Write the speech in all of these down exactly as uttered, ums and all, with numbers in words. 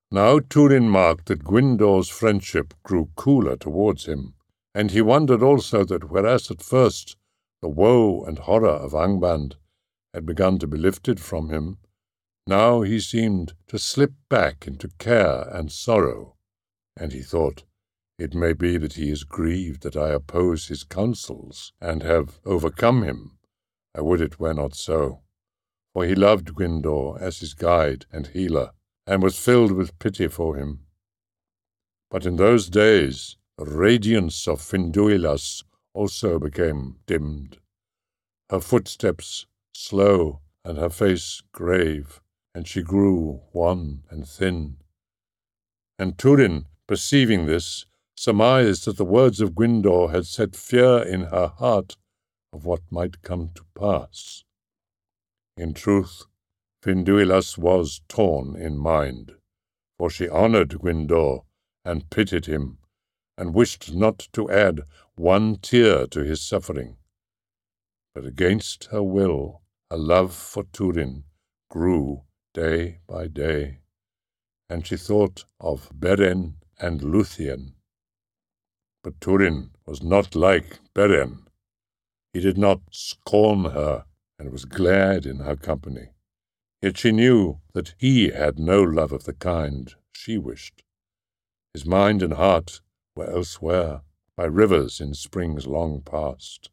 Now Turin marked that Gwyndor's friendship grew cooler towards him, and he wondered also that whereas at first the woe and horror of Angband had begun to be lifted from him, now he seemed to slip back into care and sorrow, and he thought, "It may be that he is grieved that I oppose his counsels and have overcome him. I would it were not so." For he loved Gwyndor as his guide and healer, and was filled with pity for him. But in those days the radiance of Finduilas also became dimmed, her footsteps slow and her face grave, and she grew wan and thin. And Turin, perceiving this, surmised that the words of Gwyndor had set fear in her heart of what might come to pass. In truth, Finduilas was torn in mind, for she honoured Gwyndor and pitied him, and wished not to add one tear to his suffering. But against her will, her love for Turin grew day by day, and she thought of Beren and Luthien. But Turin was not like Beren. He did not scorn her, and was glad in her company. Yet she knew that he had no love of the kind she wished. His mind and heart were elsewhere, by rivers in springs long past.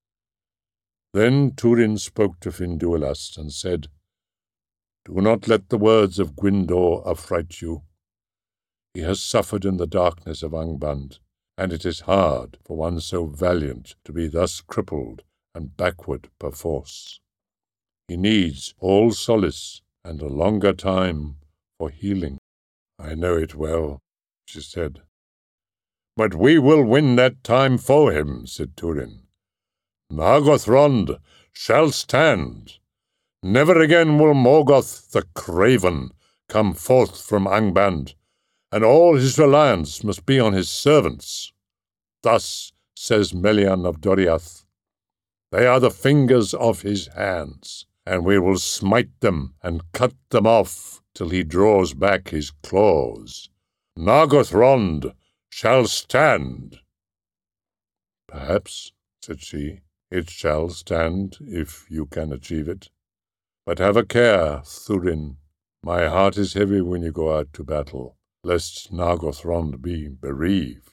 Then Turin spoke to Finduilas and said, "Do not let the words of Gwyndor affright you. He has suffered in the darkness of Angband, and it is hard for one so valiant to be thus crippled and backward perforce. He needs all solace and a longer time for healing." "I know it well," she said. "But we will win that time for him," said Turin. "Nargothrond shall stand. Never again will Morgoth the Craven come forth from Angband, and all his reliance must be on his servants. Thus says Melian of Doriath. They are the fingers of his hands, and we will smite them and cut them off till he draws back his claws. Nargothrond shall stand." "Perhaps," said she, "it shall stand if you can achieve it. But have a care, Thurin. My heart is heavy when you go out to battle, lest Nargothrond be bereaved."